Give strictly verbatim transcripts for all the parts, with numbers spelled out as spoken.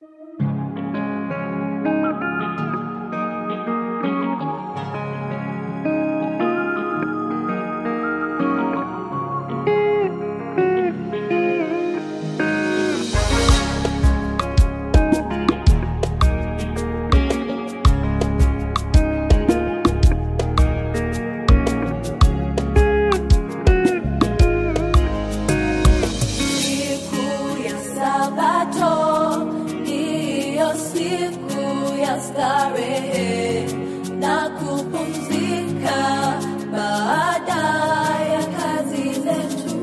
starehe na kupumzika baada ya kazi zetu.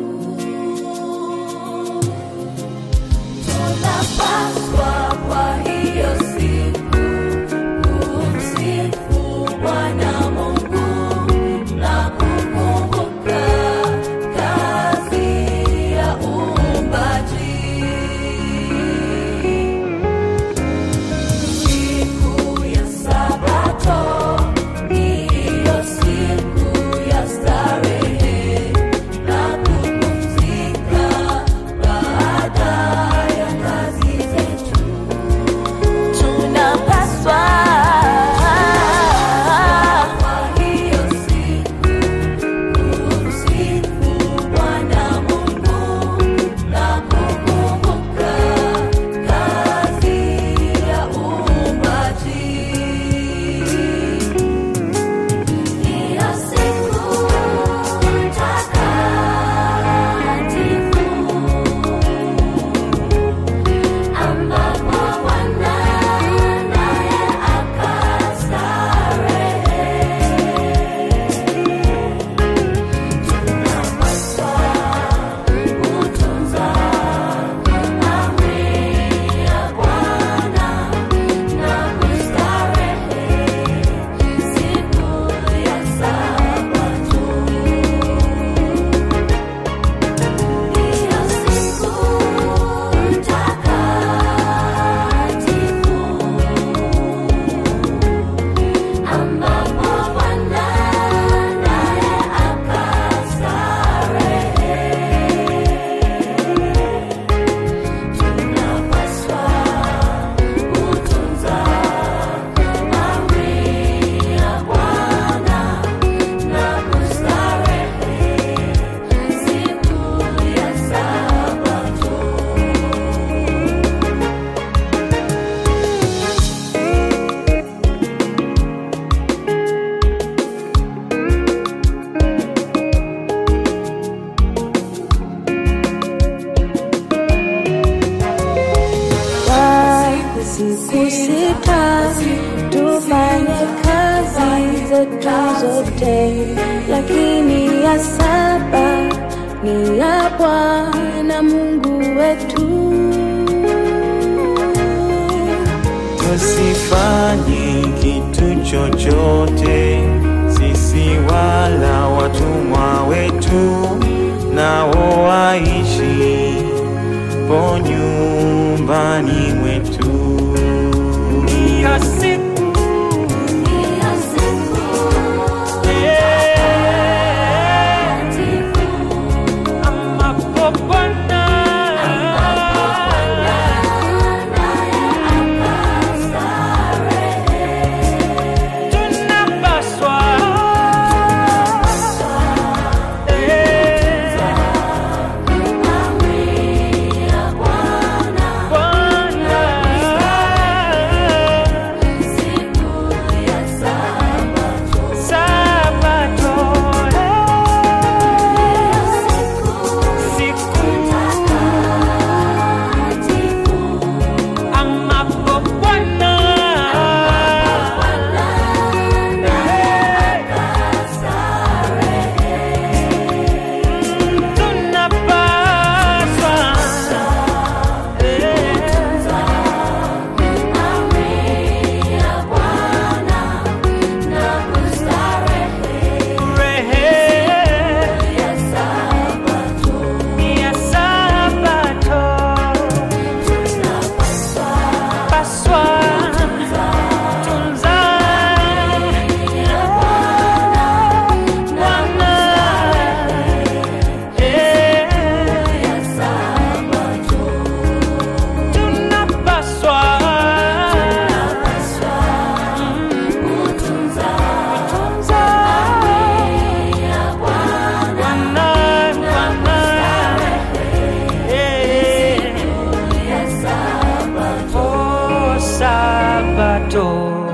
Tunapaswa kwa hiyo siku kumsifu Bwana Mungu na kukumbuka kazi ya uumbaji. Siku sita tufanye kazi zetu zote, lakini ya saba ni ya Bwana Mungu wetu. Tusifanye kitu chochote, sisi wala watumwa wetu, nao waishi po nyumbani mwetu. Ya siku, ya siku, ambapo Bwana tunapaswa Bwana Sabato.